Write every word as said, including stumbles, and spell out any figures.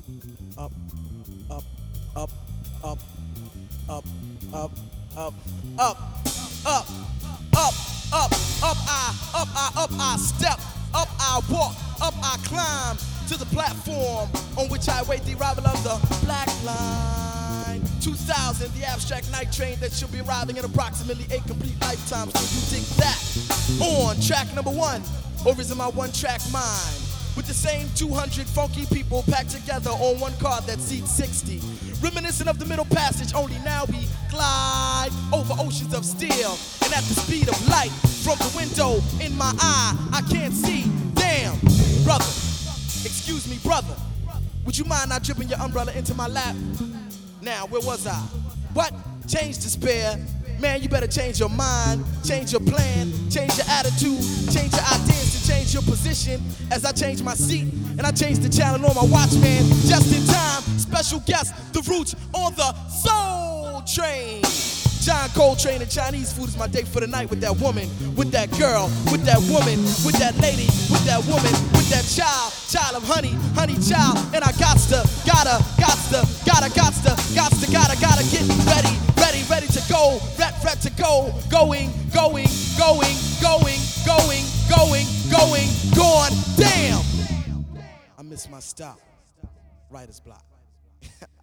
up, up, up, up, up, up, up, up, up, up, up, up, I, up, I, up, I step, up, I walk, up, I climb to the platform on which I wait the arrival of the black line. two thousand, the abstract night train that should be arriving in approximately eight complete lifetimes. Do you dig that? On track number one, or is it my one-track mind? With the same two hundred funky people packed together on one car that seats sixty. Reminiscent of the Middle Passage, only now we glide over oceans of steel. And at the speed of light, from the window in my eye, I can't see. Damn, brother, excuse me, brother, would you mind not dripping your umbrella into my lap? Now, where was I? What? Change despair. Man, you better change your mind, change your plan, change your attitude, change your ideas, and change your position. As I change my seat and I change the channel on my watch, man. Just in time, special guest, the Roots on the Soul Train. John Coltrane and Chinese food is my date for the night with that woman, with that girl, with that woman, with that lady, with that woman, with that child, child of honey, honey child. And I gots to, gotta, gots to, gotta, gots to, gots to, gotta, gotta get ready, ready, ready to go, ret, ret to go, going, going, going, going, going, going, going, gone. Damn! I missed my stop. Writer's block.